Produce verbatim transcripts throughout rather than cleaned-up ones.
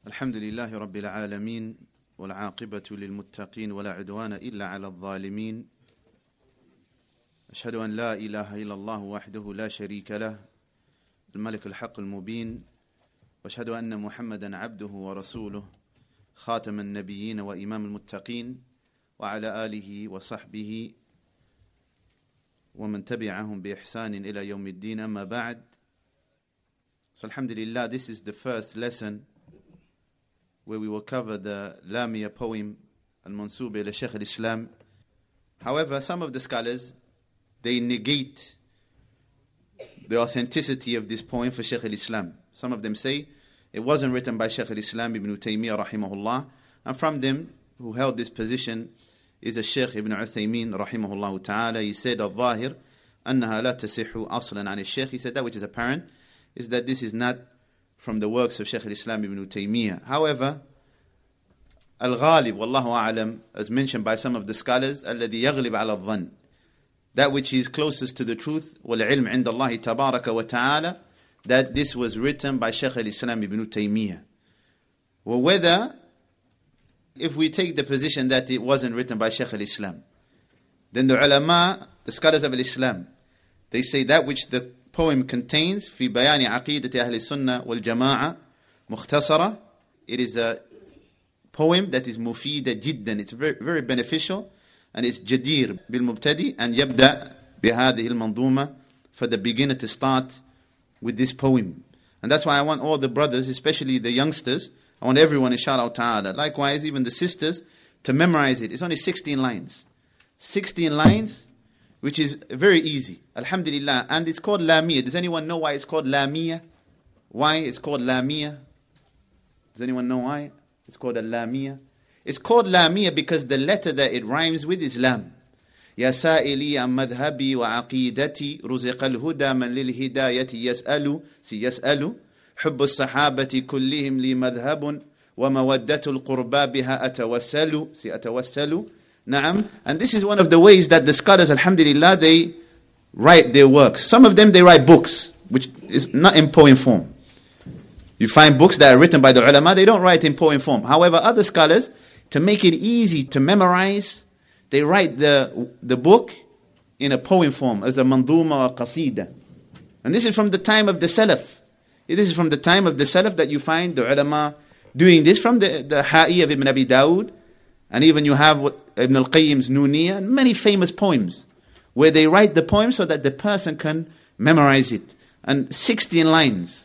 الحمد لله رب العالمين والعاقبة للمتقين ولا عدوان إلا على الظالمين أشهد أن لا إله إلا الله وحده لا شريك له الملك الحق المبين وأشهد أن محمدا عبده ورسوله خاتم النبيين وإمام المتقين وعلى آله وصحبه ومن تبعهم بإحسان إلى يوم الدين أما بعد. So alhamdulillah, this is the first lesson where we will cover the Lamia poem Al-Mansub ila Shaykh al-Islam. However, some of the scholars, they negate the authenticity of this poem for Shaykh al-Islam. Some of them say it wasn't written by Shaykh al-Islam Ibn Taymiyyah rahimahullah, and from them who held this position is a Shaykh Ibn Uthaymin rahimahullah ta'ala. He said, al-Zahir annaha la tasihhu aslan an al-Shaykh. He said that which is apparent is that this is not from the works of Shaykh al-Islam Ibn Taymiyyah. However, al-Ghalib, wallahu a'lam, as mentioned by some of the scholars, alladhi yaghlib ala al-dhann, that which is closest to the truth, wal-ilm inda Allah tabaraka wa ta'ala, that this was written by Shaykh al-Islam Ibn Taymiyyah. Well, whether, if we take the position that it wasn't written by Shaykh al-Islam, then the ulama, the scholars of al-Islam, they say that which the poem contains في بيان عقيدة أهل السنة والجماعة مختصرة. It is a poem that is مفيدة جدا. It's very, very beneficial, and it's جدير بالمبتدئ أن يبدأ بهذه المنظومة, for the beginner to start with this poem. And that's why I want all the brothers, especially the youngsters, I want everyone inshallah ta'ala, likewise even the sisters, to memorize it. It's only sixteen lines. sixteen lines, which is very easy, alhamdulillah. And it's called Lamia. Does anyone know why it's called Lamia? Why it's called Lamia? Does anyone know why it's called a Lamia? It's called Lamia because the letter that it rhymes with is Lam. يا سائلي عن مذهبي وعقيدتي رزق الهدى من للهداية يسأل سيسأل حب الصحابة كلهم لي مذهب ومودة القربى بها أتوسل سيأتوسل. Na'am. And this is one of the ways that the scholars, alhamdulillah, they write their works. Some of them, they write books, which is not in poem form. You find books that are written by the ulama, they don't write in poem form. However, other scholars, to make it easy to memorize, they write the, the book in a poem form, as a manduma or qasida. And this is from the time of the Salaf. This is from the time of the Salaf that you find the ulama doing this, from the, the Ha'i of Ibn Abi Dawud. And even you have what Ibn al-Qayyim's Nuniyah, and many famous poems, where they write the poem so that the person can memorize it. And sixteen lines.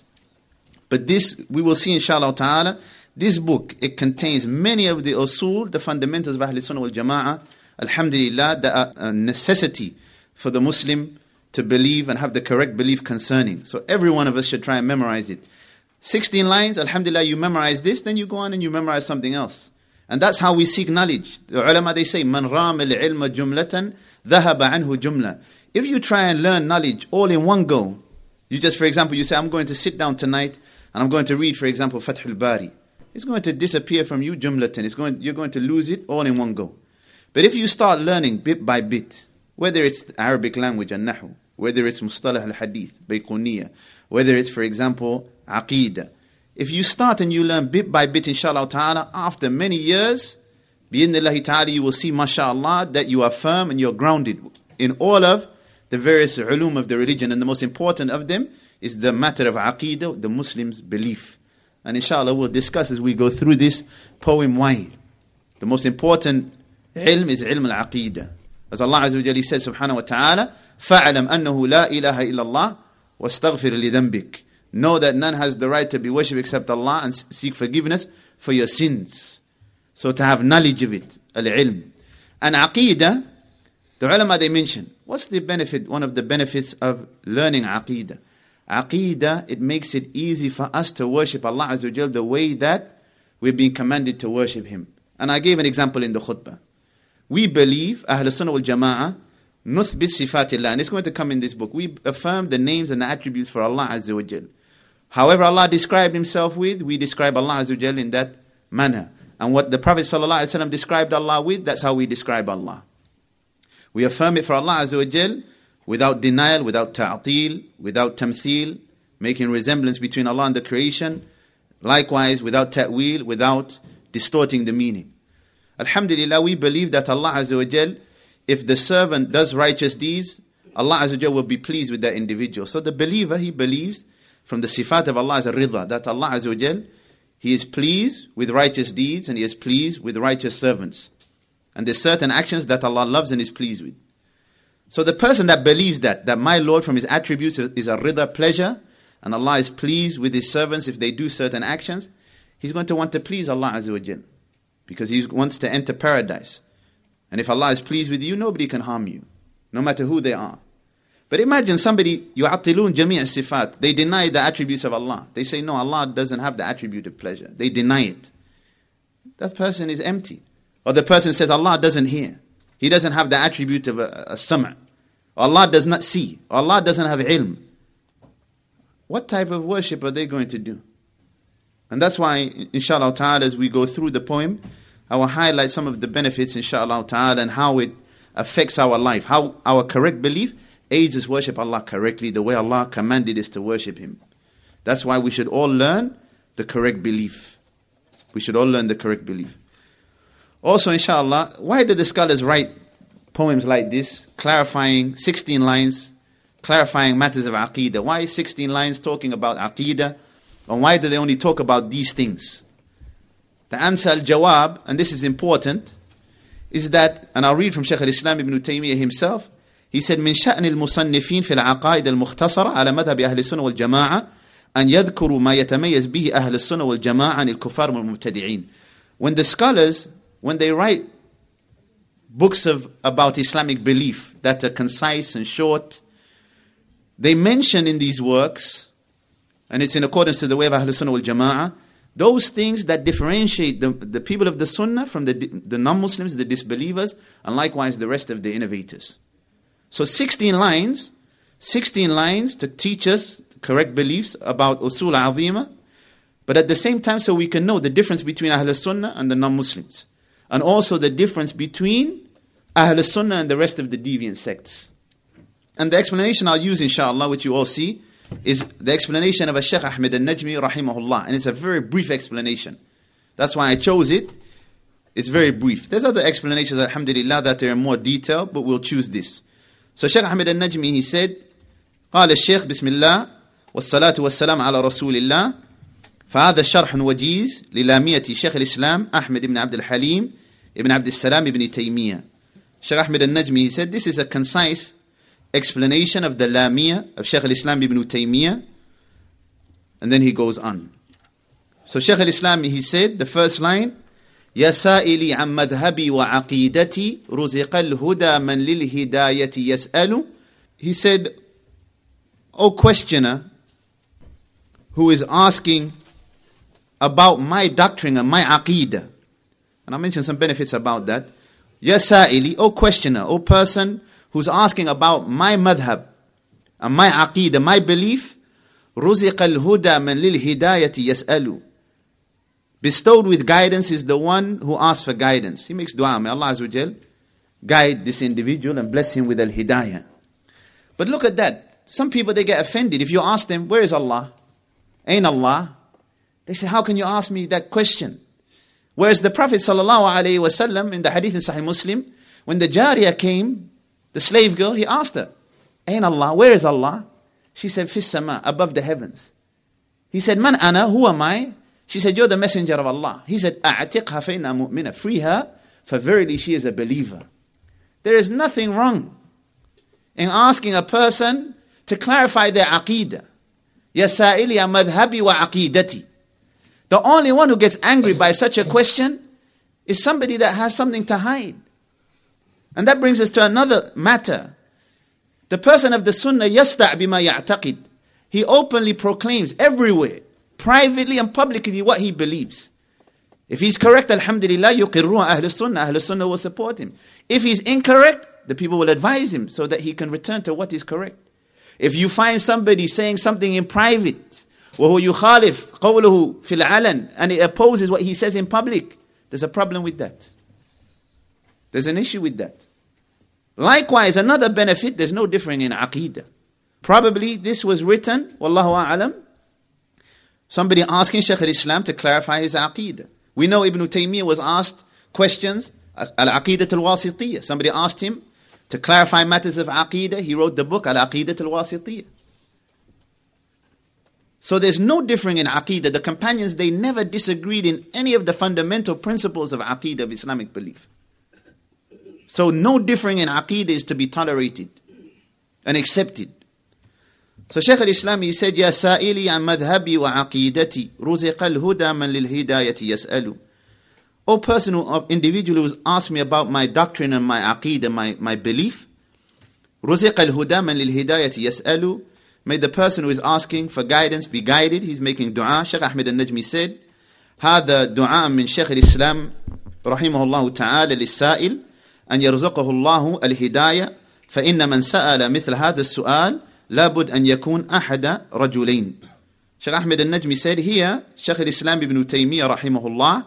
But this, we will see inshallah ta'ala, this book, it contains many of the usul, the fundamentals of Ahl Sunnah wal Jama'ah, alhamdulillah, that are a necessity for the Muslim to believe and have the correct belief concerning. So every one of us should try and memorize it. sixteen lines, alhamdulillah, you memorize this, then you go on and you memorize something else. And that's how we seek knowledge. The ulama, they say, Man rama al-ilma jumlatan, dhahaba anhu jumla. If you try and learn knowledge all in one go, you just, for example, you say, I'm going to sit down tonight, and I'm going to read, for example, Fath al-Bari. It's going to disappear from you jumlatan. It's going, you're going to lose it all in one go. But if you start learning bit by bit, whether it's Arabic language and Nahu, whether it's Mustalah al-Hadith, Bayquniyah, whether it's, for example, Aqidah, if you start and you learn bit by bit, inshallah ta'ala, after many years, bi'idhnillahi ta'ala, you will see, mashallah, that you are firm and you're grounded in all of the various ulum of the religion. And the most important of them is the matter of aqidah, the Muslim's belief. And inshallah, we'll discuss as we go through this poem why. The most important ilm is ilm al-aqidah. As Allah Azza wa Jalla said, subhanahu wa ta'ala, فَعْلَمْ أَنَّهُ لَا إِلَهَ إِلَّا اللَّهِ وَاسْتَغْفِرْ لِذَنْبِكَ. Know that none has the right to be worshipped except Allah, and seek forgiveness for your sins. So to have knowledge of it, al-ilm. And aqidah, the ulama, they mention, what's the benefit, one of the benefits of learning aqidah? Aqidah, it makes it easy for us to worship Allah Azza wa Jal the way that we've been commanded to worship Him. And I gave an example in the khutbah. We believe, Ahl Sunnah wal Jama'ah, nuthbit sifatillah, and it's going to come in this book. We affirm the names and the attributes for Allah Azza wa Jal. However Allah described Himself with, we describe Allah Azza wa Jal in that manner. And what the Prophet Sallallahu Alaihi Wasallam described Allah with, that's how we describe Allah. We affirm it for Allah Azza wa Jal without denial, without ta'til, without tamthil, making resemblance between Allah and the creation, Likewise, without ta'wil, without distorting the meaning. Alhamdulillah, we believe that Allah Azza wa Jal, if the servant does righteous deeds, Allah Azza wa Jal will be pleased with that individual. So the believer, he believes from the sifat of Allah as a ridha, that Allah Azza wa Jal, He is pleased with righteous deeds and He is pleased with righteous servants. And there's certain actions that Allah loves and is pleased with. So the person that believes that, that my Lord from His attributes is a ridha, pleasure, and Allah is pleased with His servants if they do certain actions, he's going to want to please Allah Azza wa Jal, because he wants to enter paradise. And if Allah is pleased with you, nobody can harm you, no matter who they are. But imagine somebody, يُعَطِّلُونَ جَمِيعَ الصِّفَاتِ, they deny the attributes of Allah. They say, no, Allah doesn't have the attribute of pleasure. They deny it. That person is empty. Or the person says, Allah doesn't hear. He doesn't have the attribute of a, a sam'. Allah does not see. Allah doesn't have ilm. What type of worship are they going to do? And that's why, inshallah ta'ala, as we go through the poem, I will highlight some of the benefits, inshallah ta'ala, and how it affects our life. How our correct belief aids us worship Allah correctly, the way Allah commanded us to worship Him. That's why we should all learn the correct belief. We should all learn the correct belief. Also, inshallah, why do the scholars write poems like this, clarifying sixteen lines, clarifying matters of aqeedah? Why sixteen lines talking about aqeedah? And why do they only talk about these things? The answer, al-jawab, and this is important, is that, and I'll read from Shaykh al-Islam ibn Taymiyyah himself, he said, من شأن المصنفين في العقائد المختصرة على مذهب أهل السنة والجماعة أن يذكروا ما يتميز به أهل السنة والجماعة عن الكفار والمبتدعين. When the scholars, when they write books of about Islamic belief that are concise and short, they mention in these works, and it's in accordance to the way of Ahlul Sunnah wal Jama'ah, those things that differentiate the, the people of the Sunnah from the, the non-Muslims, the disbelievers, and likewise the rest of the innovators. So sixteen lines, sixteen lines to teach us correct beliefs about Usul Azima, but at the same time so we can know the difference between Ahlul Sunnah and the non-Muslims, and also the difference between Ahlul Sunnah and the rest of the deviant sects. And the explanation I'll use, inshallah, which you all see, is the explanation of Shaykh Ahmed al-Najmi rahimahullah, and it's a very brief explanation. That's why I chose it. It's very brief. There's other explanations, alhamdulillah, that are in more detail, but we'll choose this. So Shaykh Ahmed al-Najmi, he said, قال الشيخ بسم الله والصلاة والسلام على رسول الله فهذا شرح وجيز للامية شيخ الإسلام أحمد بن عبد الحليم ابن عبد السلام ابن تيمية. Shaykh Ahmed al-Najmi, he said, this is a concise explanation of the Lamiyah of Shaykh al-Islam ibn Taymiyyah. And then he goes on. So Shaykh al-Islam, he said, the first line, يا سائلي عن مذهبي وعقيدتي رزق الهدى من للهداية يسأل. He said, O questioner who is asking about my doctrine and my aqidah. And I'll mention some benefits about that. Ya sa'ili, O questioner, O person who's asking about my madhab and my aqidah, my belief, رُزِقَ الْهُدَى مَنْ لِلْهِدَايَةِ يَسْأَلُ. Bestowed with guidance is the one who asks for guidance. He makes dua, may Allah Azza wa Jal guide this individual and bless him with al-hidayah. But look at that. Some people, they get offended. If you ask them, where is Allah? Ain't Allah? They say, how can you ask me that question? Whereas the Prophet sallallahu alaihi wasallam in the hadith in Sahih Muslim, when the Jariyah came, the slave girl, he asked her, Ain't Allah? Where is Allah? She said, Fis sama, above the heavens. He said, Man ana, who am I? She said, you're the messenger of Allah. He said, A'tiqha fayna mu'mina. Free her, for verily she is a believer. There is nothing wrong in asking a person to clarify their aqidah. Ya sa'ili ya madhhabi wa aqidati. The only one who gets angry by such a question is somebody that has something to hide. And that brings us to another matter. The person of the sunnah, yasta' bima ya'taqid. He openly proclaims everywhere, privately and publicly, what he believes. If he's correct, alhamdulillah, yuqirruha ahlus sunnah. Ahlus sunnah will support him. If he's incorrect, the people will advise him so that he can return to what is correct. If you find somebody saying something in private, وَهُوَ يُخَالِفْ قَوْلُهُ فِي الْعَلَنِ, and it opposes what he says in public, there's a problem with that. There's an issue with that. Likewise, another benefit, there's no difference in aqeedah. Probably this was written, wallahu a'lam, Somebody asking Shaykh al-Islam to clarify his aqeedah. We know Ibn Taymiyyah was asked questions, al-Aqidat al-Wasitiyah. Somebody asked him to clarify matters of aqeedah. He wrote the book, al-Aqidat al-Wasitiyah. So there's no differing in aqeedah. The companions, they never disagreed in any of the fundamental principles of aqeedah, of Islamic belief. So no differing in aqeedah is to be tolerated and accepted. So Shaykh al-Islam, he said, Ya sa'ili an madhhabi wa aqeedati, ruziqa al-huda man lil-hidayati yas'alu. O person, or individual who asks me about my doctrine and my aqeedah, my, my belief, ruziqa al-huda man lil-hidayati yas'alu. May the person who is asking for guidance be guided. He's making dua. Shaykh Ahmed al-Najmi said, هذا دعاء من شيخ الإسلام رحمه الله تعالى للسائل أن يرزقه الله الهداية فإن من سأل مثل هذا السؤال لابد أن يكون أحد رجلين. Shaykh Ahmed al-Najmi said here, Shaykh al-Islam ibn Taymiyyah rahimahullah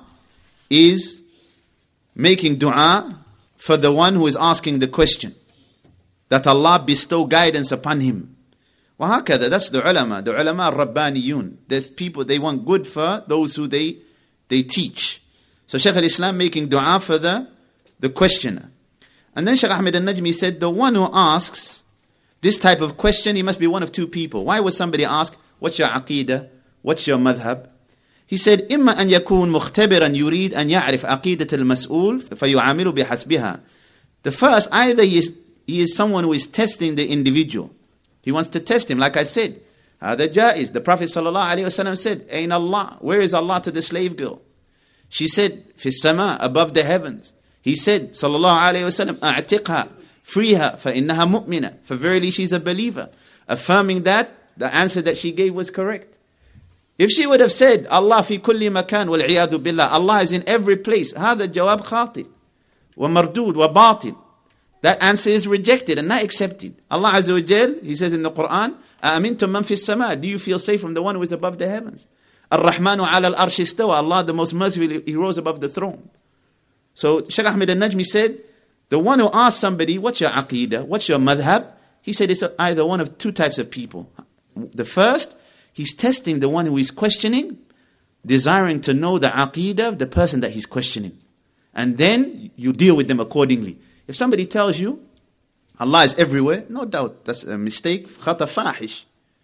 is making dua for the one who is asking the question, that Allah bestow guidance upon him. وهكذا, that's the ulama, the ulama al-Rabbaniyun. There's people, they want good for those who they they teach. So Shaykh al-Islam making dua for the, the questioner. And then Shaykh Ahmed al-Najmi said, the one who asks this type of question, he must be one of two people. Why would somebody ask, what's your aqeedah? What's your madhab? He said, إما أن يكون مختبرا يريد أن يعرف عقيدة المسؤول فيعامل بحسبها. The first, either he is, he is someone who is testing the individual. He wants to test him. Like I said, هذا جائز. The Prophet ﷺ said, أين Allah? Where is Allah to the slave girl? She said, في السماء, above the heavens. He said, sallallahu alayhi wa sallam, أعتقها, free her, فإنها مؤمنة, for verily she's a believer. Affirming that, the answer that she gave was correct. If she would have said, Allah fi kulli makan, wal-'iyadu billah, Allah is in every place, هذا جواب خاطئ, ومردود, وباطل. That answer is rejected and not accepted. Allah Azza wa Jal, He says in the Quran, أَأَمِنْتُم مَّن فِي السَّمَاءِ, do you feel safe from the one who is above the heavens? Ar-Rahmanu ala al-arsh istawa, Allah the most merciful, He rose above the throne. So Shaykh Ahmed al-Najmi said, the one who asks somebody, what's your aqeedah, what's your madhab? He said it's either one of two types of people. The first, he's testing the one who is questioning, desiring to know the aqeedah of the person that he's questioning. And then you deal with them accordingly. If somebody tells you, Allah is everywhere, no doubt, that's a mistake, khata fahish.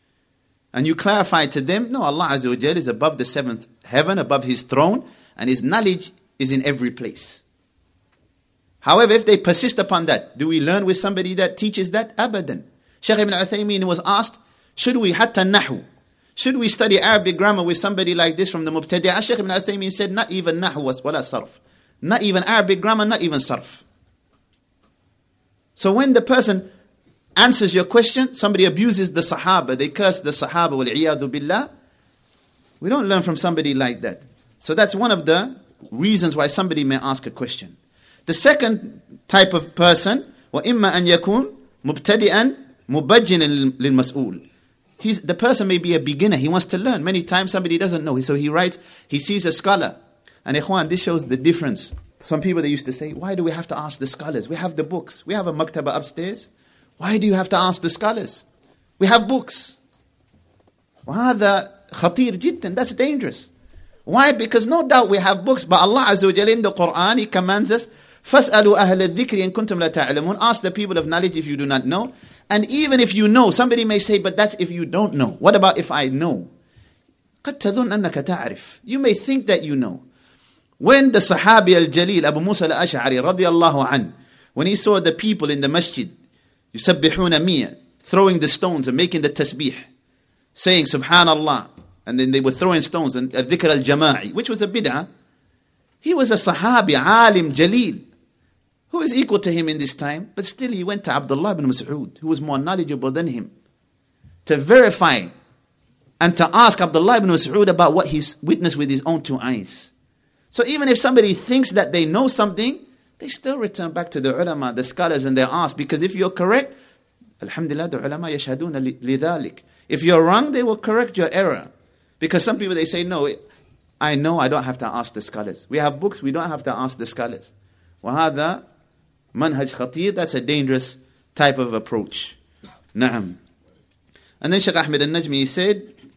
And you clarify to them, no, Allah Azza wa Jal is above the seventh heaven, above His throne, and His knowledge is in every place. However, if they persist upon that, do we learn with somebody that teaches that? Abadan. Shaykh ibn Uthaymeen was asked, should we hatta nahu? Should we study Arabic grammar with somebody like this from the Mubtadi'ah? Shaykh ibn Uthaymeen said, not even nahu wala sarf. Not even Arabic grammar, not even sarf. So when the person answers your question, somebody abuses the Sahaba, they curse the Sahaba, wal-'iyadu billah, we don't learn from somebody like that. So that's one of the reasons why somebody may ask a question. The second type of person, وَإِمَّا أَنْ يَكُونَ مُبْتَدِئًا مُبَجِّنًا لِلْمَسْئُولِ. He's, the person may be a beginner, he wants to learn. Many times somebody doesn't know, so he writes, he sees a scholar. And ikhwan, this shows the difference. Some people, they used to say, why do we have to ask the scholars? We have the books. We have a maktaba upstairs. Why do you have to ask the scholars? We have books. وَهَذَا خَطِير جِدًّا. That's dangerous. Why? Because no doubt we have books, but Allah Azza wa Jalla in the Quran, He commands us, فَاسْأَلُوا أَهْلَ الذِّكْرِ إِن كُنْتُمْ لَا تَعْلَمُونَ. Ask the people of knowledge if you do not know. And even if you know, somebody may say, but that's if you don't know. What about if I know? قَدْ تَظُنْ أَنَّكَ تَعْرِفُ. You may think that you know. When the Sahabi al-Jalil, Abu Musa al-Ash'ari, radiyallahu anhu, when he saw the people in the masjid, يُسَبِّحُونَ مِيَّةً, throwing the stones and making the tasbih, saying Subhanallah, and then they were throwing stones, and dhikr al-jama'i, which was a bid'ah. He was a Sahabi, alim, Jalil, who is equal to him in this time, but still he went to Abdullah ibn Mas'ud, who was more knowledgeable than him, to verify and to ask Abdullah ibn Mas'ud about what he's witnessed with his own two eyes. So even if somebody thinks that they know something, they still return back to the ulama, the scholars, and they ask. Because if you're correct, alhamdulillah, the ulama yashhaduna lidhalik. If you're wrong, they will correct your error. Because some people, they say, no, I know I don't have to ask the scholars. We have books, we don't have to ask the scholars. وَهَذَا manhaj khatir, that's a dangerous type of approach. Na'am. And then Shaykh Ahmed al-Najmi said,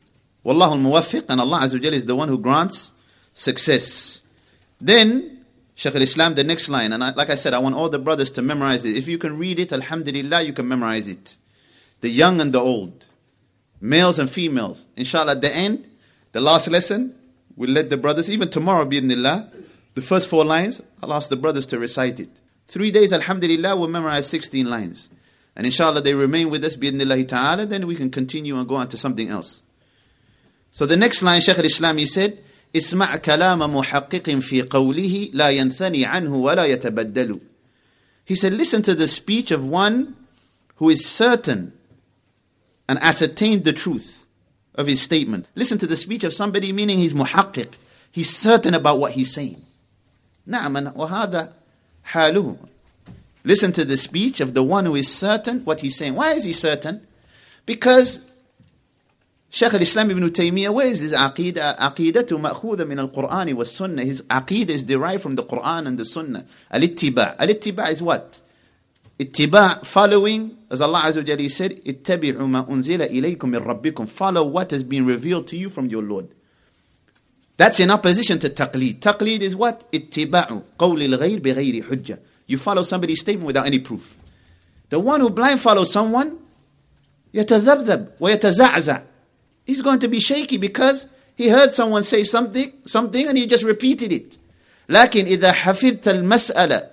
Wallahu al-muwaffiq, and Allah Azza wa Jalla is the one who grants success. Then, Shaykh al-Islam, the next line, and I, like I said, I want all the brothers to memorize it. If you can read it, alhamdulillah, you can memorize it. The young and the old, males and females. Inshallah, at the end, the last lesson, we'll let the brothers, even tomorrow, bi'idhnillah, the first four lines, I'll ask the brothers to recite it. Three days, alhamdulillah, we'll memorize sixteen lines. And inshallah, they remain with us, bi'idhnillahi ta'ala, then we can continue and go on to something else. So the next line, Shaykh al-Islam, he said, اسمع كلام محقق في قوله لا ينثني عنه ولا يتبدل. He said, listen to the speech of one who is certain and ascertained the truth of his statement. Listen to the speech of somebody, meaning he's muhaqqiq. He's certain about what he's saying. نعم وهذا حاله. Listen to the speech of the one who is certain what he's saying. Why is he certain? Because Shaykh al-Islam ibn Taymiyyah, where is his aqidah? Aqidatu ma'khudha min al-Qur'an wa sunnah. His aqidah is derived from the Qur'an and the sunnah. Al-ittiba'. Al-ittiba' is what? Ittiba', following, as Allah Azza wa Jalla said, ittabi'u ma unzila ilaykum min rabbikum. Follow what has been revealed to you from your Lord. That's in opposition to taqleed. Taqleed is what? Ittiba'u qawli al-ghayr bighayri hujjah. You follow somebody's statement without any proof. The one who blind follows someone, yatadhabdhab wa yataza'za'. He's going to be shaky because he heard someone say something, something and he just repeated it. لكن إذا حفظت المسألة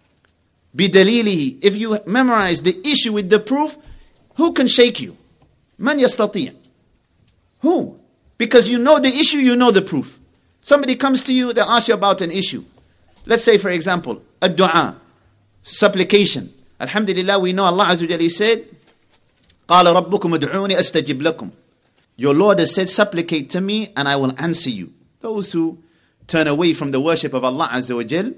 بدليله, if you memorize the issue with the proof, who can shake you? من يستطيع? Who? Because you know the issue, you know the proof. Somebody comes to you, they ask you about an issue. Let's say, for example, a dua, supplication. Alhamdulillah, we know Allah Azza wa Jalla said, قال ربكم ادعوني أستجب لكم. Your Lord has said, supplicate to me and I will answer you. Those who turn away from the worship of Allah Azza wa Jal,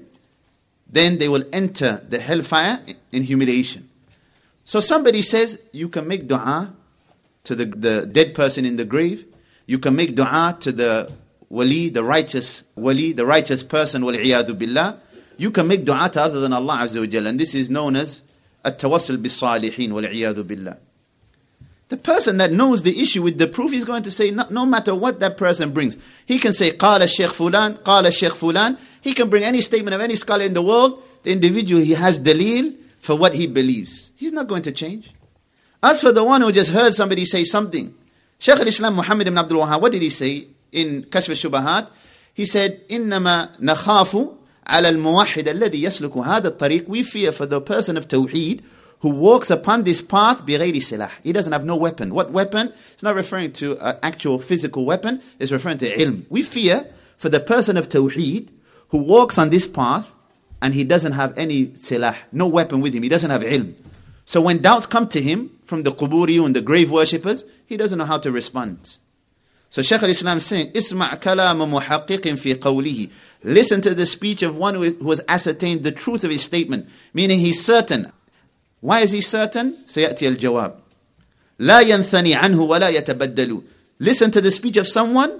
then they will enter the hellfire in humiliation. So somebody says, you can make dua to the, the dead person in the grave. You can make dua to the wali, the righteous wali, the righteous person, wal-iyadu billah. You can make dua to other than Allah Azza wa Jal. And this is known as at-tawassul bis-salihin, wal-iyadu billah. The person that knows the issue with the proof is going to say, no, no matter what that person brings. He can say, قال الشيخ فلان, قال الشيخ فلان. He can bring any statement of any scholar in the world. The individual, he has dalil for what he believes. He's not going to change. As for the one who just heard somebody say something, Shaykh al-Islam Muhammad ibn Abdul Wahhab, what did he say in Kashf al-Shubahat? He said, إِنَّمَا نَخَافُ عَلَى الْمُوَحِّدَ الَّذِي يَسْلُكُ هَذَا الطَّرِيقِ. We fear for the person of Tawheed who walks upon this path بِغَيْرِ سِلَاح. He doesn't have no weapon. What weapon? It's not referring to an actual physical weapon. It's referring to ilm. We fear for the person of Tawheed who walks on this path and he doesn't have any silah, no weapon with him. He doesn't have ilm. So when doubts come to him from the Quburiyun, the grave worshippers, he doesn't know how to respond. So Shaykh al-Islam is saying, إِسْمَعْ كَلَامَ مُحَقِّقٍ فِي قَوْلِهِ. Listen to the speech of one who, is, who has ascertained the truth of his statement. Meaning he's certain. Why is he certain? سيأتي الجواب. لا ينثني عنه ولا يتبدل. Listen to the speech of someone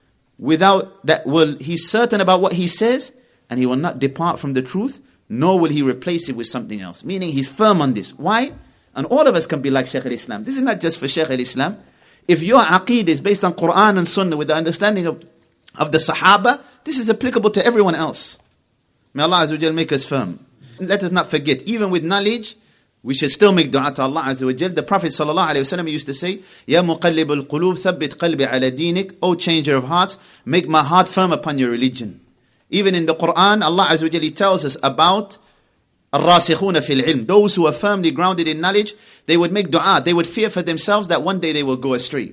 without that will he's certain about what he says and he will not depart from the truth, nor will he replace it with something else. Meaning he's firm on this. Why? And all of us can be like Shaykh al-Islam. This is not just for Shaykh al-Islam. If your aqeedah is based on Quran and Sunnah with the understanding of, of the Sahaba, this is applicable to everyone else. May Allah Azza wa Jal make us firm. Let us not forget, even with knowledge, we should still make dua to Allah Azza wa Jal. The Prophet sallallahu alaihi wasallam used to say, Ya muqallib al-qulub, thabbit qalbi ala dinik. O changer of hearts, make my heart firm upon your religion. Even in the Quran, Allah Azza wa Jal tells us about al-rasikhuna fil ilm. Those who are firmly grounded in knowledge, they would make dua. They would fear for themselves that one day they will go astray.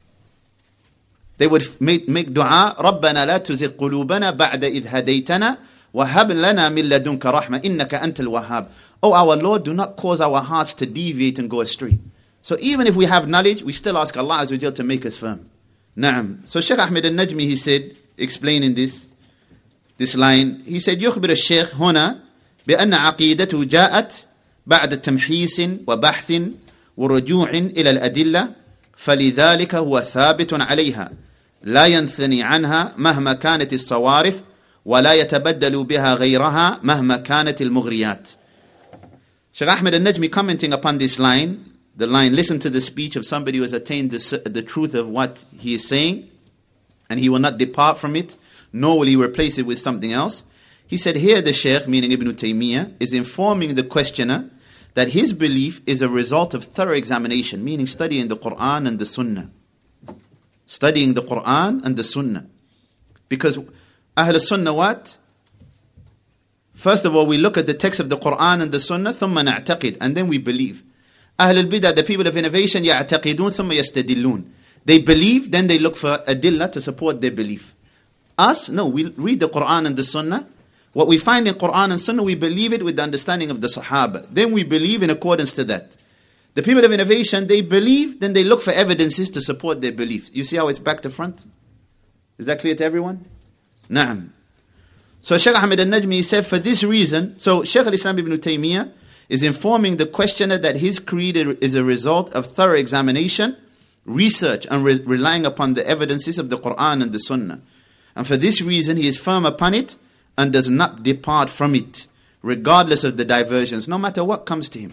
They would make, make dua, رَبَّنَا لَا تُزِغْ قُلُوبَنَا بَعْدَ إِذْ هَدَيْتَنَا وَهَبْ لَنَا مِن لَدُنْكَ رَحْمَةً إِنَّكَ أَنْتَ الْوَهَّابُ. Oh our Lord, do not cause our hearts to deviate and go astray. So even if we have knowledge, we still ask Allah Azza wa Jal to make us firm. Naam. So Shaykh Ahmed al-Najmi, he said, explaining this, this line, he said, يخبر الشيخ هنا بأن عقيدته جاءت بعد تمحيص وبحث ورجوع إلى الأدلة فلذلك هو ثابت عليها لا ينثني عنها مهما كانت الصوارف ولا يتبدل بها غيرها مهما كانت المغريات. Shaykh Ahmed al-Najmi, commenting upon this line, the line, listen to the speech of somebody who has attained the, the truth of what he is saying, and he will not depart from it, nor will he replace it with something else. He said here the Shaykh, meaning Ibn Taymiyyah, is informing the questioner that his belief is a result of thorough examination, meaning studying the Quran and the Sunnah. Studying the Quran and the Sunnah. Because Ahl Sunnah what? First of all, we look at the text of the Quran and the Sunnah, ثُمَّ نَعْتَقِد, and then we believe. Ahl al-Bid'ah, the people of innovation, يَعْتَقِدُونَ ثُمَّ يَسْتَدِلُّونَ. They believe, then they look for adillah to support their belief. Us, no, we read the Quran and the Sunnah. What we find in Quran and Sunnah, we believe it with the understanding of the Sahaba. Then we believe in accordance to that. The people of innovation, they believe, then they look for evidences to support their belief. You see how it's back to front? Is that clear to everyone? Naam. So Shaykh Ahmed al-Najmi said, for this reason, so Shaykh al-Islam ibn Taymiyyah is informing the questioner that his creed is a result of thorough examination, research, and re- relying upon the evidences of the Quran and the Sunnah. And for this reason, he is firm upon it and does not depart from it, regardless of the diversions, no matter what comes to him.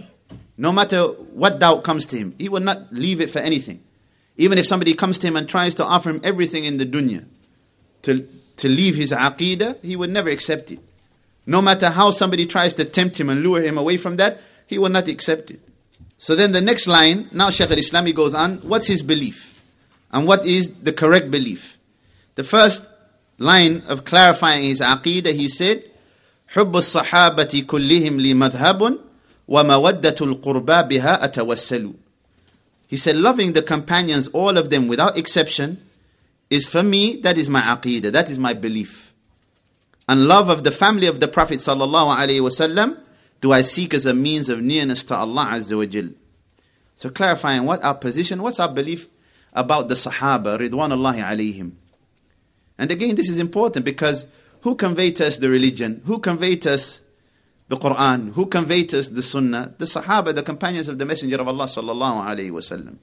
No matter what doubt comes to him, he will not leave it for anything. Even if somebody comes to him and tries to offer him everything in the dunya, to, to leave his aqeedah, he would never accept it. No matter how somebody tries to tempt him and lure him away from that, he will not accept it. So then the next line, now Shaykh al-Islam he goes on, what's his belief? And what is the correct belief? The first line of clarifying his aqeedah, he said, حُبُّ الصَّحَابَةِ كُلِّهِمْ لِي مَذْهَبٌ وَمَوَدَّةُ الْقُرْبَى بِهَا أَتَوَسَّلُ. He said, loving the companions, all of them without exception, is for me, that is my aqeedah, that is my belief. And love of the family of the Prophet sallallahu alaihi wasallam do I seek as a means of nearness to Allah Azza wa Jal. So clarifying what our position, what's our belief about the Sahaba, Ridwanullahi alayhim. And again, this is important because who conveyed to us the religion? Who conveyed to us the Quran? Who conveyed to us the Sunnah? The Sahaba, the companions of the Messenger of Allah sallallahu alayhi wasallam.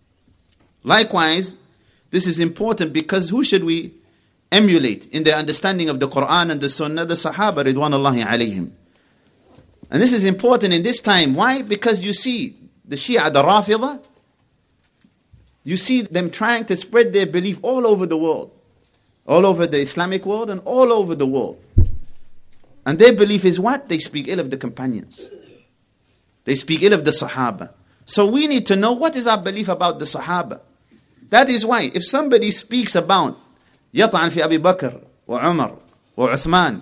Likewise, this is important because who should we emulate in their understanding of the Quran and the Sunnah? The Sahaba, Ridwanullahi alayhim. And this is important in this time. Why? Because you see the Shia, the Rafidah, you see them trying to spread their belief all over the world. All over the Islamic world and all over the world. And their belief is what? They speak ill of the companions. They speak ill of the Sahaba. So we need to know what is our belief about the Sahaba. That is why if somebody speaks about يطعن في أبي بكر وعمر وعثمان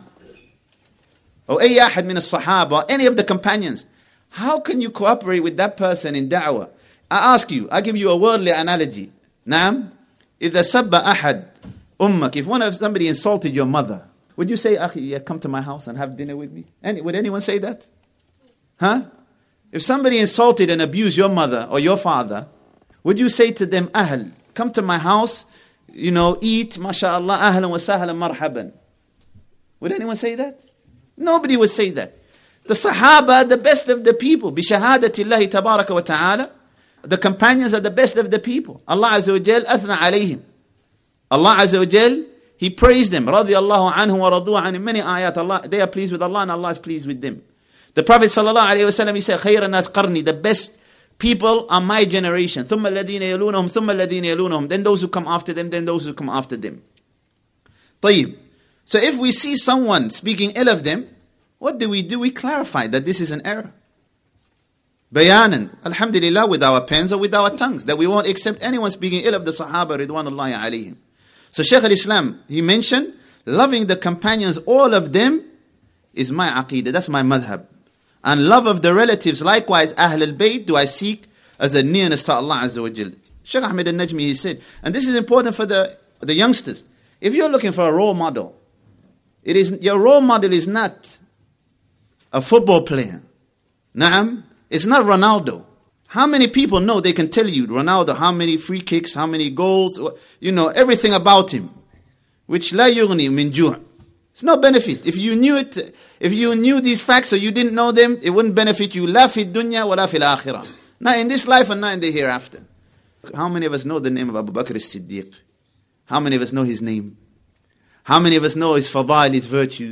or أي أحد من الصحابة or any of the companions, how can you cooperate with that person in da'wah? I ask you, I give you a worldly analogy. نعم إذا سب أحد أمك, if one of somebody insulted your mother, would you say, Akhi, come to my house and have dinner with me? Any, would anyone say that? Huh? If somebody insulted and abused your mother or your father, would you say to them, Ahl, come to my house, you know, eat, mashallah, ahlan wa sahlan marhaban? Would anyone say that? Nobody would say that. The Sahaba are the best of the people. Bishahadati Allahi tabaraka wa ta'ala. The companions are the best of the people. Allah Azza wa Jal athna alayhim. Allah Azza wa Jal, He praised them. Radiyallahu anhu wa radu an. In many ayat, Allah, they are pleased with Allah and Allah is pleased with them. The Prophet sallallahu alayhi wa sallam, he said, خَيْرَ النَّاسِ قَرْنِي. The best people are my generation. ثُمَّ الَّذِينَ يَلُونَهُمْ ثُمَّ الَّذِينَ يَلُونَهُم. Then those who come after them, then those who come after them. طيب. So if we see someone speaking ill of them, what do we do? We clarify that this is an error. Bayanan, alhamdulillah, with our pens or with our tongues, that we won't accept anyone speaking ill of the Sahaba, Ridwanullahi alayhim. So Shaykh al-Islam, he mentioned, loving the companions, all of them, is my aqeedah, that's my madhab. And love of the relatives, likewise, Ahl al-Bayt, do I seek as a nearness to Allah Azza wa Jal. Shaykh Ahmed al-Najmi, he said, and this is important for the, the youngsters. If you're looking for a role model, it is your role model is not a football player. Naam, it's not Ronaldo. How many people know they can tell you Ronaldo how many free kicks, how many goals, you know, everything about him, which la yughni min ju'. It's no benefit. If you knew it, if you knew these facts or you didn't know them, it wouldn't benefit you la fi dunya wa la fil akhirah. Not in this life and not in the hereafter. How many of us know the name of Abu Bakr as-Siddiq? How many of us know his name? How many of us know his fadail, his virtues?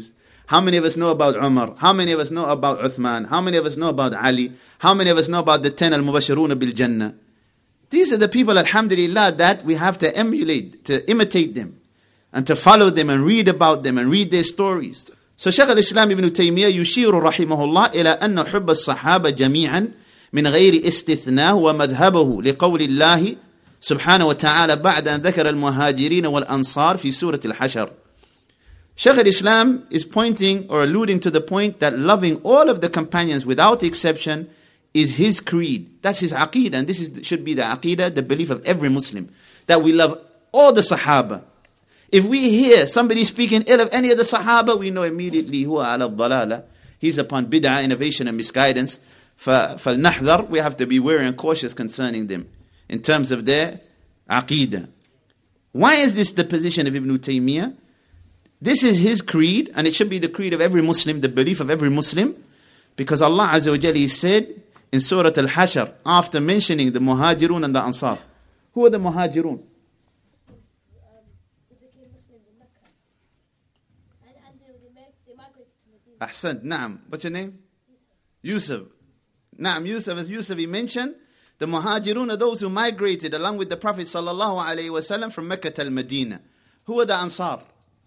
How many of us know about Umar? How many of us know about Uthman? How many of us know about Ali? How many of us know about the ten al-Mubashiruna bil-Jannah? These are the people, alhamdulillah, that we have to emulate, to imitate them, and to follow them and read about them and read their stories. So Shaykh al-Islam ibn Taymiyyah يشير رحمه الله إلى أن حب الصحابة جميعا من غير استثناء ومذهبه لقول الله سبحانه وتعالى بعد أن ذكر المهاجرين والأنصار في سورة الحشر. Shaykh al-Islam is pointing or alluding to the point that loving all of the companions without exception is his creed. That's his aqeedah, and this is, should be the aqeedah, the belief of every Muslim, that we love all the Sahaba. If we hear somebody speaking ill of any of the Sahaba, we know immediately huwa ala dalala, he's upon bid'ah, innovation and misguidance. فَلْنَحْذَرْ, we have to be wary and cautious concerning them in terms of their aqeedah. Why is this the position of Ibn Taymiyyah? This is his creed, and it should be the creed of every Muslim, the belief of every Muslim, because Allah Azza wa Jalla said in Surah Al-Hashr, after mentioning the Muhajirun and the Ansar. Who are the Muhajirun? Ahsan, Naam. What's your name? Yusuf. Naam, Yusuf, as Yusuf he mentioned, the Muhajirun are those who migrated along with the Prophet sallallahu alaihi wasallam from Mecca to Medina. Who are the Ansar?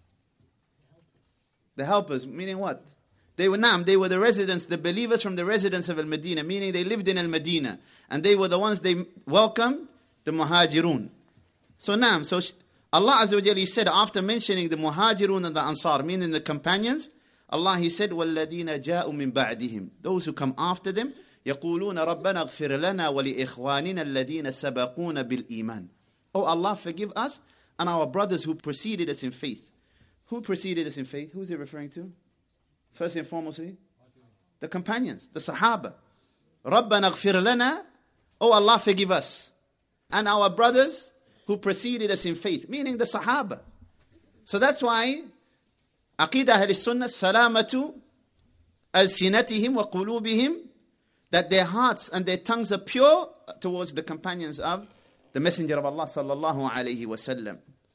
The helpers, meaning what? They were Naam, they were the residents, the believers from the residents of Al-Medina, meaning they lived in Al-Medina. And they were the ones they welcomed, the Muhajirun. So Naam, so Allah Azza wa Jalla said after mentioning the Muhajirun and the Ansar, meaning the companions, Allah He said, وَالَّذِينَ جَاءُوا مِن بَعْدِهِمْ, those who come after them, يَقُولُونَ رَبَّنَا اغْفِرْ لَنَا وَلِإِخْوَانِنَا الَّذِينَ سَبَقُونَ بِالْإِيمَانِ. Oh Allah, forgive us and our brothers who preceded us in faith. Who preceded us in faith? Who is he referring to? First and foremostly, the companions, the Sahaba. رَبَّنَا اغْفِرْ لَنَا, oh Allah, forgive us. And our brothers who preceded us in faith, meaning the Sahaba. So that's why Aqidah Ahl Sunnah, salamatu al-sinatihim wa qulubihim, that their hearts and their tongues are pure towards the companions of the Messenger of Allah sallallahu alayhi wa sallam.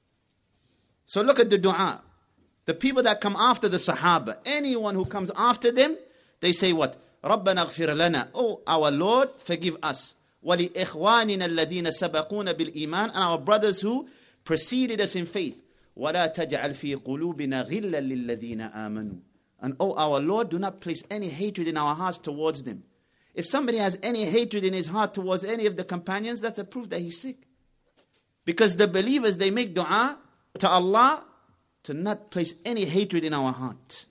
So look at the dua. The people that come after the Sahaba, anyone who comes after them, they say what? رَبَّنَا اغْفِرْ لَنَا, oh our Lord, forgive us. وَلِإِخْوَانِنَا الَّذِينَ سَبَقُونَ بِالْإِيمَانِ, and our brothers who preceded us in faith. وَلَا تَجْعَلْ فِي قُلُوبِنَا غِلًّا لِلَّذِينَ آمَنُوا, and oh our Lord, do not place any hatred in our hearts towards them. If somebody has any hatred in his heart towards any of the companions, that's a proof that he's sick. Because the believers, they make dua to Allah to not place any hatred in our heart.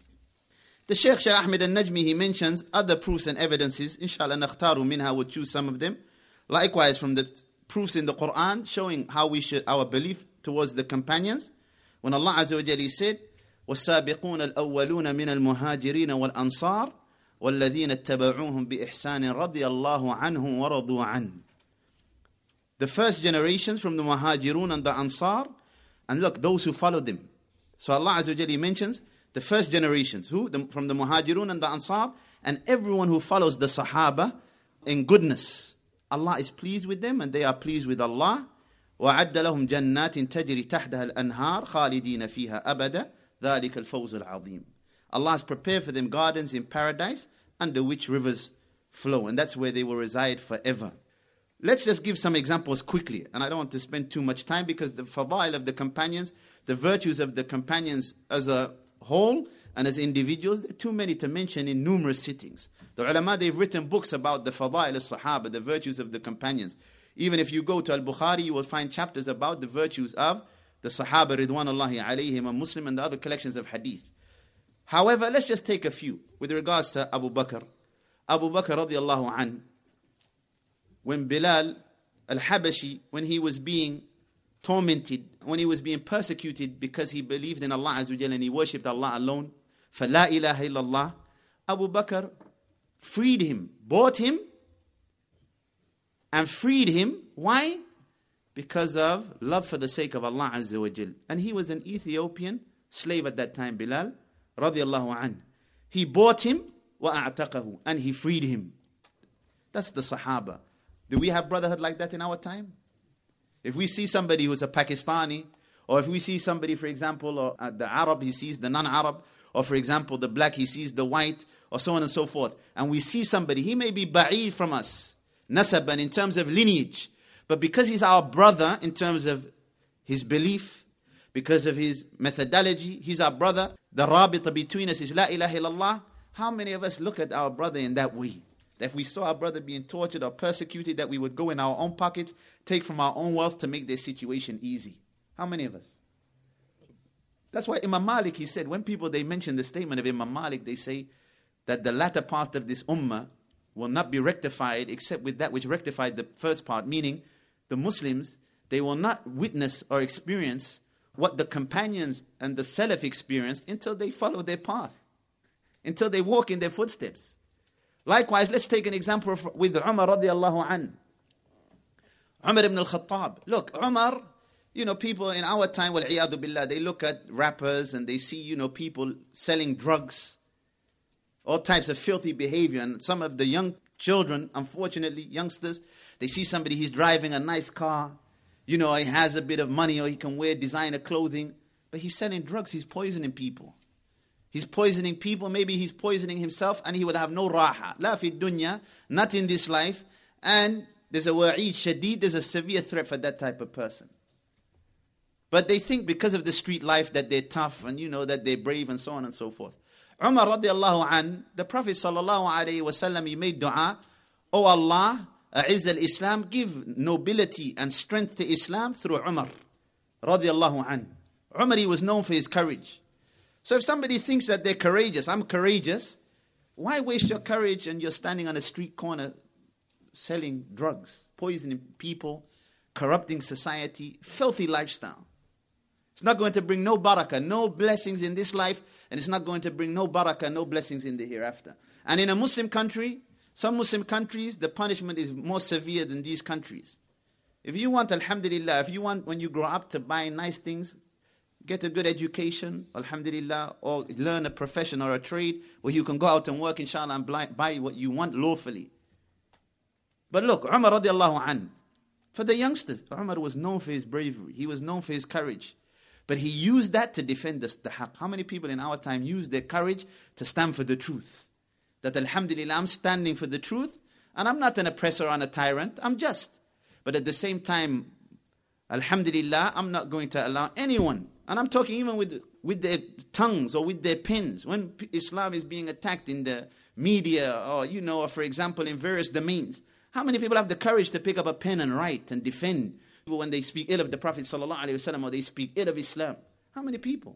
The Shaykh Shaykh Ahmed al-Najmi, he mentions other proofs and evidences. Inshallah, nakhtaru minha, we'll choose some of them. Likewise, from the proofs in the Quran, showing how we should, our belief towards the companions. When Allah Azza wa Jalla said, وَالسَّابِقُونَ الْأَوَّلُونَ مِنَ الْمُهَاجِرِينَ وَالْأَنصَارِ وَالَّذِينَ اتَّبَعُوهُمْ بِإِحْسَانٍ رَضِيَ اللَّهُ عَنْهُمْ وَرَضُوا عَنْهُ. The first generations from the Muhajirun and the Ansar, and look, those who followed them. So Allah Azza wa Jalla mentions the first generations, who? The, from the Muhajirun and the Ansar, and everyone who follows the Sahaba in goodness. Allah is pleased with them and they are pleased with Allah. وَعَدَّ لَهُمْ جَنَّاتٍ تَجْرِي تَحْتَهَا الْأَنْهَارِ خَالِدِينَ فِيهَا أَبَدًا ذَلِكَ الْفَوْزُ الْعَظِيمُ. Allah has prepared for them gardens in paradise under which rivers flow, and that's where they will reside forever. Let's just give some examples quickly, and I don't want to spend too much time because the fadail of the companions, the virtues of the companions as a whole and as individuals, there are too many to mention in numerous sittings. The ulama, they've written books about the fadail al-sahaba, the virtues of the companions. Even if you go to Al-Bukhari, you will find chapters about the virtues of the Sahaba Ridwanullahi alayhim and Muslim and the other collections of hadith. However, let's just take a few with regards to Abu Bakr. Abu Bakr radiallahu anh, when Bilal al-Habashi, when he was being tormented, when he was being persecuted because he believed in Allah Azza wa Jalla and he worshipped Allah alone, فَلَا إِلَهَ إِلَّا اللَّهِ, Abu Bakr freed him, bought him, and freed him. Why? Because of love for the sake of Allah Azza wa Jal. And he was an Ethiopian slave at that time, Bilal radiallahu anh. He bought him, وَأَعْتَقَهُ, and he freed him. That's the Sahaba. Do we have brotherhood like that in our time? If we see somebody who's a Pakistani Or if we see somebody, for example, or uh, the Arab, he sees the non-Arab. Or for example, the black, he sees the white, or so on and so forth. And we see somebody, he may be ba'id from us, nasaban, in terms of lineage. But because he's our brother in terms of his belief, because of his methodology, he's our brother. The rabita between us is la ilaha illallah. How many of us look at our brother in that way? That if we saw our brother being tortured or persecuted, that we would go in our own pockets, take from our own wealth to make their situation easy. How many of us? That's why Imam Malik, he said, when people, they mention the statement of Imam Malik, they say that the latter part of this ummah will not be rectified except with that which rectified the first part, meaning the Muslims, they will not witness or experience what the companions and the Salaf experienced until they follow their path, until they walk in their footsteps. Likewise, let's take an example with Umar radiallahu an. Umar ibn al-Khattab. Look, Umar, you know, people in our time, wal-iyadu billah, they look at rappers and they see, you know, people selling drugs, all types of filthy behavior. And some of the young children, unfortunately, youngsters, they see somebody, he's driving a nice car, you know, he has a bit of money or he can wear designer clothing, but he's selling drugs, he's poisoning people. He's poisoning people, maybe he's poisoning himself, and he will have no raha. La fi dunya, not in this life. And there's a wa'id shadid, there's a severe threat for that type of person. But they think because of the street life that they're tough and, you know, that they're brave and so on and so forth. Umar radiallahu an, the Prophet sallallahu alayhi wa sallam, he made dua, "Oh Allah, a'izz al-Islam, give nobility and strength to Islam through Umar radiallahu an." Umar, he was known for his courage. So if somebody thinks that they're courageous, I'm courageous, why waste your courage and you're standing on a street corner selling drugs, poisoning people, corrupting society, filthy lifestyle? It's not going to bring no barakah, no blessings in this life, and it's not going to bring no barakah, no blessings in the hereafter. And in a Muslim country, some Muslim countries, the punishment is more severe than these countries. If you want, alhamdulillah, if you want when you grow up to buy nice things, get a good education, alhamdulillah, or learn a profession or a trade where you can go out and work, inshallah, and buy what you want lawfully. But look, Umar radiallahu an, for the youngsters, Umar was known for his bravery. He was known for his courage. But he used that to defend the, the haqq. How many people in our time use their courage to stand for the truth? That alhamdulillah, I'm standing for the truth, and I'm not an oppressor or a tyrant, I'm just. But at the same time, alhamdulillah, I'm not going to allow anyone, and I'm talking even with, with their tongues or with their pens, when Islam is being attacked in the media or, you know, or for example, in various domains. How many people have the courage to pick up a pen and write and defend when they speak ill of the Prophet ﷺ or they speak ill of Islam? How many people?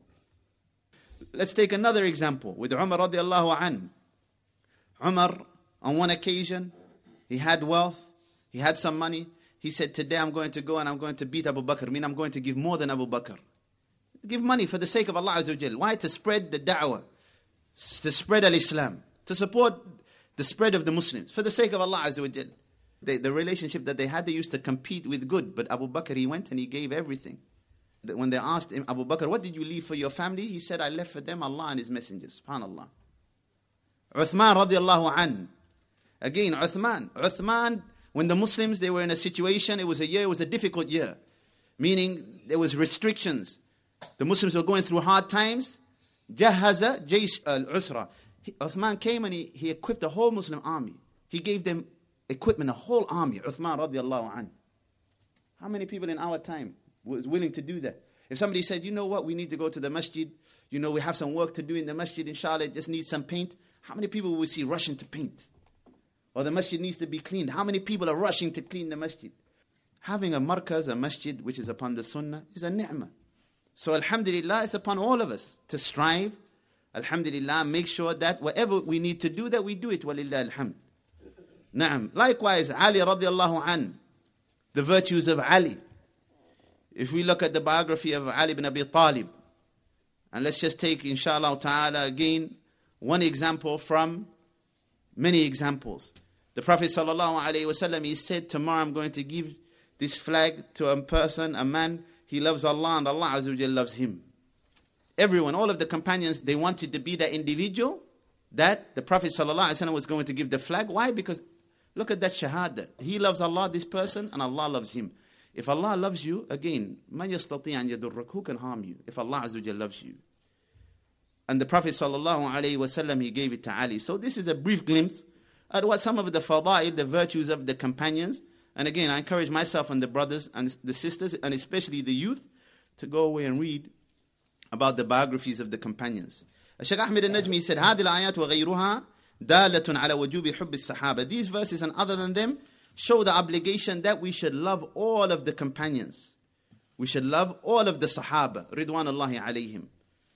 Let's take another example with Umar radiallahu an. Umar, on one occasion, he had wealth, he had some money. He said, today I'm going to go and I'm going to beat Abu Bakr. I mean, I'm going to give more than Abu Bakr. Give money for the sake of Allah Azza wa Jal. Why? To spread the da'wah, to spread al-Islam, to support the spread of the Muslims, for the sake of Allah Azza wa Jal. They, the relationship that they had, they used to compete with good. But Abu Bakr, he went and he gave everything. When they asked him, Abu Bakr, what did you leave for your family? He said, I left for them Allah and His messengers. SubhanAllah. Uthman radiallahu an. Again, Uthman. Uthman, when the Muslims, they were in a situation, it was a year, it was a difficult year. Meaning, there was restrictions. The Muslims were going through hard times. Jahaza Jaysh al-Usra. Uthman came and he, he equipped a whole Muslim army. He gave them equipment, a whole army. Uthman radiallahu an. How many people in our time was willing to do that? If somebody said, you know what, we need to go to the masjid, you know, we have some work to do in the masjid, inshallah, just need some paint. How many people will we see rushing to paint? Or the masjid needs to be cleaned. How many people are rushing to clean the masjid? Having a markaz, a masjid, which is upon the sunnah, is a ni'mah. So alhamdulillah, it's upon all of us to strive, alhamdulillah, make sure that whatever we need to do, that we do it, walillah alhamd. Na'am. Likewise, Ali radiallahu an, the virtues of Ali. If we look at the biography of Ali ibn Abi Talib, and let's just take, inshallah ta'ala, again, one example from many examples. The Prophet sallallahu alayhi wa sallam, he said, tomorrow I'm going to give this flag to a person, a man, he loves Allah and Allah Azza wa Jalla loves him. Everyone, all of the companions, they wanted to be that individual that the Prophet sallallahu alayhi wa sallam was going to give the flag. Why? Because look at that shahada. He loves Allah, this person, and Allah loves him. If Allah loves you, again, مَنْ يَسْتَطِيعَ أَنْ يَضُرَّكَ, who can harm you if Allah Azza wa Jal loves you? And the Prophet sallallahu alayhi wa sallam, he gave it to Ali. So this is a brief glimpse at what some of the fada'il, the virtues of the companions. And again, I encourage myself and the brothers and the sisters, and especially the youth, to go away and read about the biographies of the companions. Shaykh Ahmed al-Najmi said, هذه الآيات وغيرها دالة على وجوب حب الصحابة. These verses and other than them show the obligation that we should love all of the companions. We should love all of the Sahaba, Ridwanullahi alayhim.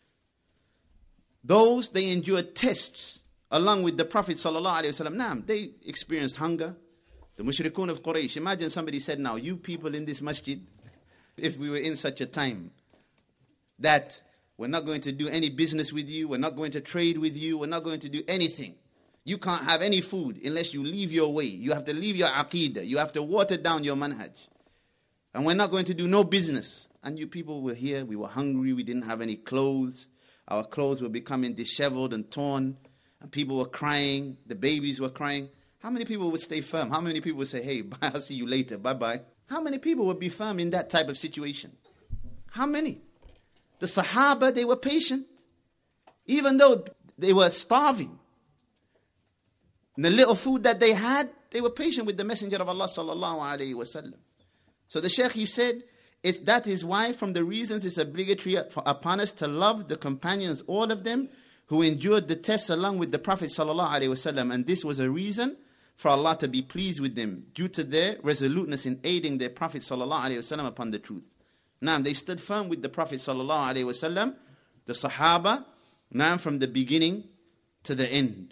Those, they endured tests along with the Prophet sallallahu alayhi wa sallam. Naam, they experienced hunger. The mushrikun of Quraysh. Imagine somebody said, now, you people in this masjid, if we were in such a time, that we're not going to do any business with you, we're not going to trade with you, we're not going to do anything. You can't have any food unless you leave your way. You have to leave your aqeedah. You have to water down your manhaj. And we're not going to do no business. And you people were here, we were hungry, we didn't have any clothes. Our clothes were becoming disheveled and torn. And people were crying, the babies were crying. How many people would stay firm? How many people would say, hey, bye, I'll see you later, bye-bye? How many people would be firm in that type of situation? How many? The Sahaba, they were patient. Even though they were starving. The little food that they had, they were patient with the Messenger of Allah sallallahu alayhi wa sallam. So the Shaykh, he said, it's, that is why from the reasons it's obligatory for, upon us to love the companions, all of them, who endured the test along with the Prophet sallallahu alayhi wa sallam. And this was a reason for Allah to be pleased with them due to their resoluteness in aiding their Prophet sallallahu alayhi wa sallam upon the truth. Now, they stood firm with the Prophet sallallahu alayhi wa sallam, the Sahaba, now from the beginning to the end.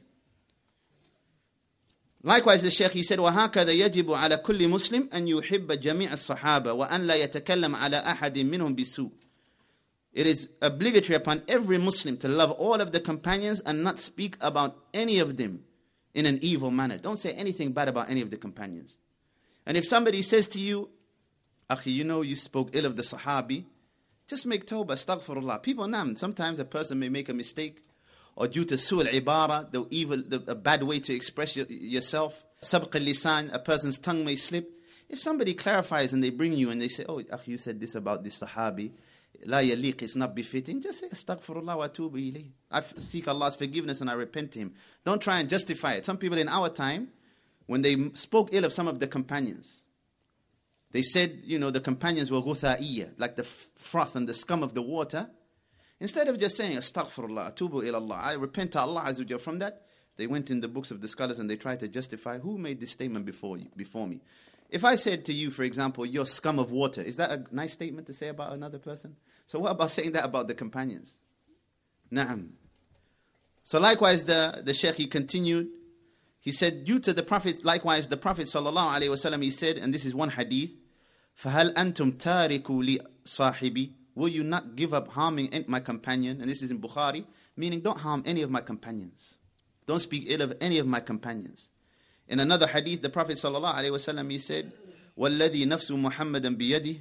Likewise, the Shaykh, he said, وَهَكَذَا يَجِبُ عَلَى كُلِّ مُسْلِمٍ أَنْ يُحِبَّ جَمِيعَ الصَّحَابَةِ وَأَنْ لَا يَتَكَلَّمْ عَلَى أَحَدٍ مِّنْهُمْ بِسُوءٍ. It is obligatory upon every Muslim to love all of the companions and not speak about any of them in an evil manner. Don't say anything bad about any of the companions. And if somebody says to you, Akhi, you know you spoke ill of the Sahabi, just make tawbah, astaghfirullah. People, nam, sometimes a person may make a mistake, or due to su'al ibara, the evil, the, a bad way to express your, yourself, sabq al-lisan, a person's tongue may slip. If somebody clarifies and they bring you and they say, oh, Akhi, you said this about this Sahabi, la yaliq, it's not befitting, just say astaghfirullah wa atubu ilayh. I seek Allah's forgiveness and I repent to Him. Don't try and justify it. Some people in our time, when they spoke ill of some of the companions, they said, you know, the companions were ghutha'iyya, like the froth and the scum of the water. Instead of just saying astaghfirullah, atubu ilallah, I repent to Allah Azza wa Jalla from that, they went in the books of the scholars and they tried to justify who made this statement before you, before me. If I said to you, for example, you're scum of water, is that a nice statement to say about another person? So what about saying that about the companions? Na'am. So likewise, the, the Shaykh, he continued. He said, due to the Prophet, likewise, the Prophet sallallahu alayhi wa sallam, he said, and this is one hadith, فَهَلْ أَنْتُمْ تَارِكُوا لِصَاحِبِي. Will you not give up harming my companion? And this is in Bukhari, meaning don't harm any of my companions. Don't speak ill of any of my companions. In another hadith, the Prophet sallallahu alayhi wa sallam, he said, وَالَّذِي نَفْسُ مُحَمَّدًا بِيَدِهِ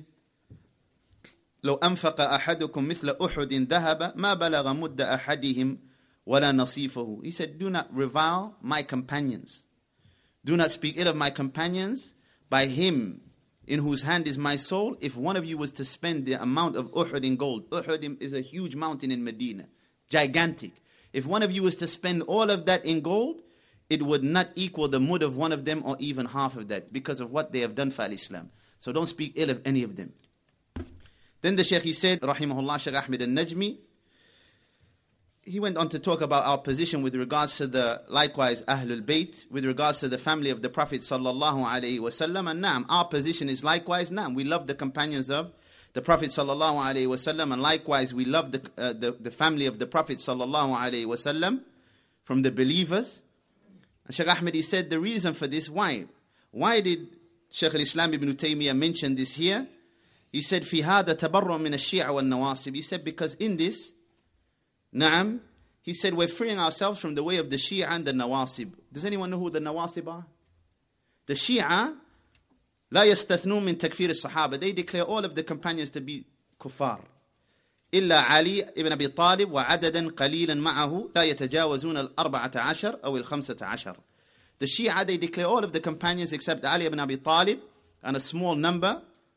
لو أنفق أحدكم مثل أحد ذهب ما بلغ مد أحدهم ولا نصيفه. He said, do not revile my companions. Do not speak ill of my companions by him in whose hand is my soul. If one of you was to spend the amount of Uhud in gold, Uhud is a huge mountain in Medina, gigantic. If one of you was to spend all of that in gold, it would not equal the mud of one of them or even half of that because of what they have done for Islam. So don't speak ill of any of them. Then the Shaykh, he said, Rahimahullah, Shaykh Ahmed al-Najmi, he went on to talk about our position with regards to the, likewise, Ahlul Bayt, with regards to the family of the Prophet sallallahu alayhi wa sallam. And naam, our position is likewise, naam, we love the companions of the Prophet sallallahu alayhi wa sallam, and likewise we love the, uh, the, the family of the Prophet sallallahu alayhi wa sallam from the believers. And Shaykh Ahmed, he said, the reason for this, why? Why did Shaykh al-Islam ibn Taymiyyah mention this here? He said, في هذا تبرؤ من الشيعة والنواصب. He said, because in this, Naam, he said, we're freeing ourselves from the way of the Shia and the Nawasib. Does anyone know who the Nawasib are? The Shia, لا يستثنون من تكفير الصحابة. They declare all of the companions to be kuffar. إلا علي ابن أبي طالب وعددا قليلا معه لا يتجاوزون الأربعة عشر أو الخمسة عشر. The Shia, they declare all of the companions except Ali ibn Abi Talib and a small number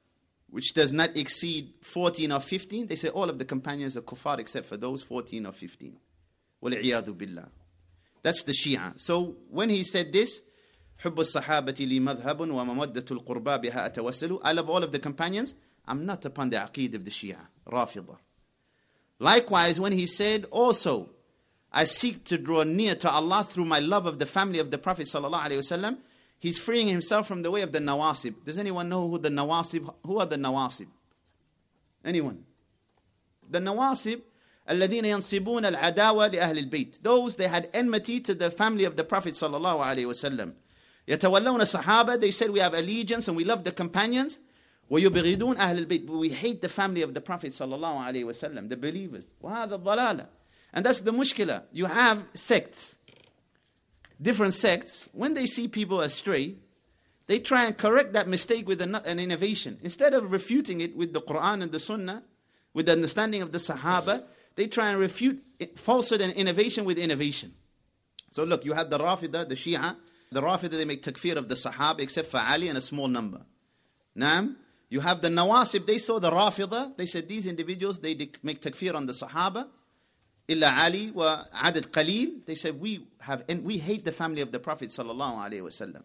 which does not exceed fourteen or fifteen, they say all of the companions are kuffar except for those fourteen or fifteen. وَالْعِيَاذُ بِاللَّهِ. That's the Shia. So when he said this, حُبُّ الصَّحَابَةِ لِي مَذْهَبٌ وَمَمَدَّةُ الْقُرْبَى بِهَا أَتَوَسَّلُ. I love all of the companions. I'm not upon the aqeed of the Shia, Rafidah. Likewise, when he said, also, I seek to draw near to Allah through my love of the family of the Prophet sallallahu alaihi wasallam, he's freeing himself from the way of the Nawasib. Does anyone know who the Nawasib, who are the Nawasib? Anyone? The Nawasib, الذين ينصبون العداوة لأهل البيت. Those, they had enmity to the family of the Prophet sallallahu alaihi wasallam. يتولون الصحابة, they said we have allegiance and we love the companions. وَيُبْغِضُونَ أَهْلَ الْبَيْتِ. But we hate the family of the Prophet sallallahu alaihi wasallam, the believers. وَهَذَا الضَّلَالَ. And that's the mushkila. You have sects, different sects. When they see people astray, they try and correct that mistake with an innovation. Instead of refuting it with the Quran and the Sunnah, with the understanding of the Sahaba, they try and refute falsehood and innovation with innovation. So look, you have the Rafidah, the Shia. The Rafidah, they make takfir of the Sahaba except for Ali and a small number. Naam. You have the Nawasib, they saw the Rafidah, they said these individuals, they make takfir on the Sahaba, illa Ali wa adad qaleel. They said we have, and we hate the family of the Prophet sallallahu alaihi wasallam.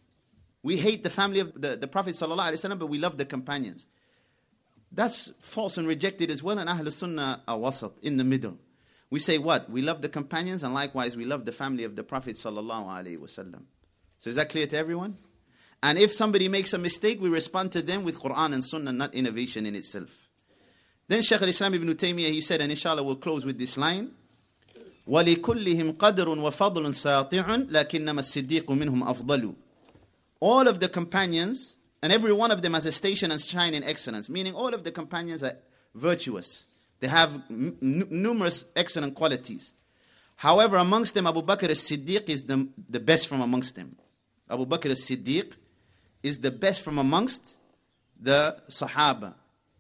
We hate the family of the, the Prophet sallallahu alaihi wasallam, but we love the companions. That's false and rejected as well, and Ahlul Sunnah are wasat, in the middle. We say what? We love the companions, and likewise we love the family of the Prophet sallallahu alaihi wasallam. So is that clear to everyone? And if somebody makes a mistake, we respond to them with Quran and Sunnah, not innovation in itself. Then Shaykh al-Islam ibn Taymiyyah, he said, and inshallah we'll close with this line, وَلِكُلِّهِمْ قَدْرٌ وَفَضْلٌ سَاطِعٌ لَكِنَّمَا الصِّدِّيقُ مِنْهُمْ أَفْضَلُ. All of the companions, and every one of them has a station and shine in excellence, meaning all of the companions are virtuous. They have n- numerous excellent qualities. However, amongst them, Abu Bakr as-Siddiq is the, the best from amongst them. Abu Bakr as-Siddiq is the best from amongst the Sahaba.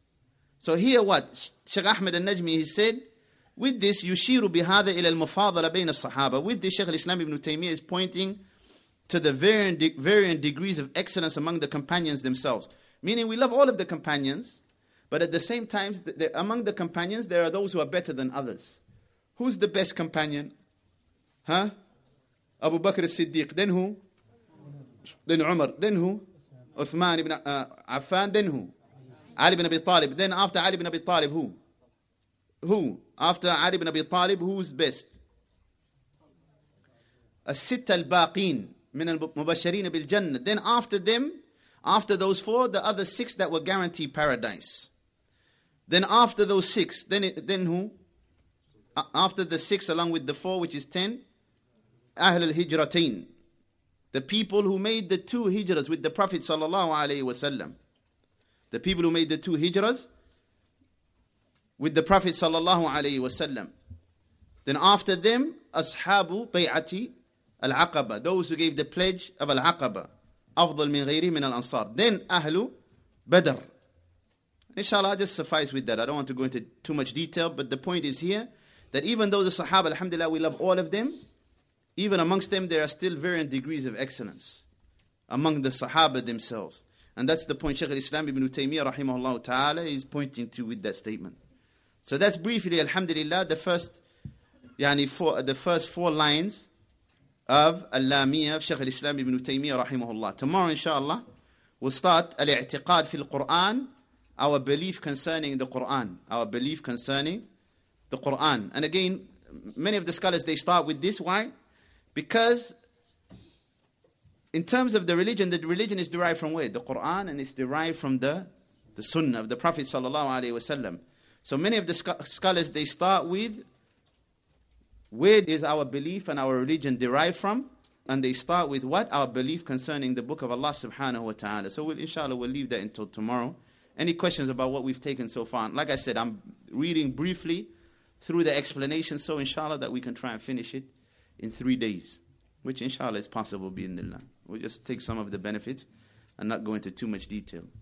So here what? Shaykh Ahmed al-Najmi, he said, with this, يُشِيرُ بِهَذَا إِلَى الْمُفَاضَلَ بَيْنَ الصَّحَابَة. With this, Shaykh al-Islam ibn Taymiyyah is pointing to the varying, de- varying degrees of excellence among the companions themselves. Meaning we love all of the companions, but at the same time, th- among the companions, there are those who are better than others. Who's the best companion? Huh? Abu Bakr as-Siddiq. Then who? Then Umar. Then who? Uthman ibn uh, Affan. Then who? Ali ibn Abi Talib. Then after Ali ibn Abi Talib, who? Who? After Ali ibn Abi Talib, who's best? As-Sitta al-Baqin min al-Mubashirin bil-Jannah. Then after them, after those four, the other six that were guaranteed paradise. Then after those six, then it, then who? Uh, after the six, along with the four, which is ten, Ahl al-Hijratain. The people who made the two hijras with the Prophet sallallahu alaihi wasallam. The people who made the two hijras with the Prophet sallallahu alaihi wasallam. Then after them, Ashabu Bay'ati al-Aqaba. Those who gave the pledge of al-Aqaba. Afdal min ghayri min al-Ansar. Then Ahlu Badr. Inshallah, I'll just suffice with that. I don't want to go into too much detail, but the point is here that even though the Sahaba, alhamdulillah, we love all of them, even amongst them, there are still varying degrees of excellence among the Sahaba themselves. And that's the point Shaykh al-Islam ibn Taymiyyah rahimahullah ta'ala is pointing to with that statement. So that's briefly, alhamdulillah, the first, yani four, the first four lines of Al-Lamiyah of Shaykh al-Islam ibn Taymiyyah rahimahullah. Tomorrow, inshallah, we'll start al-i'tiqad fil Quran, our belief concerning the Quran, our belief concerning the Quran. And again, many of the scholars, they start with this. Why? Because in terms of the religion, the religion is derived from where? The Quran, and it's derived from the, the Sunnah of the Prophet sallallahu alaihi wasallam. So many of the scholars, they start with where is our belief and our religion derived from, and they start with what? Our belief concerning the book of Allah subhanahu wa ta'ala. So we'll, inshallah, we'll leave that until tomorrow. Any questions about what we've taken so far? Like I said, I'm reading briefly through the explanation, so inshallah that we can try and finish it in three days, which inshallah is possible, bi'idhnillah. We'll just take some of the benefits and not go into too much detail.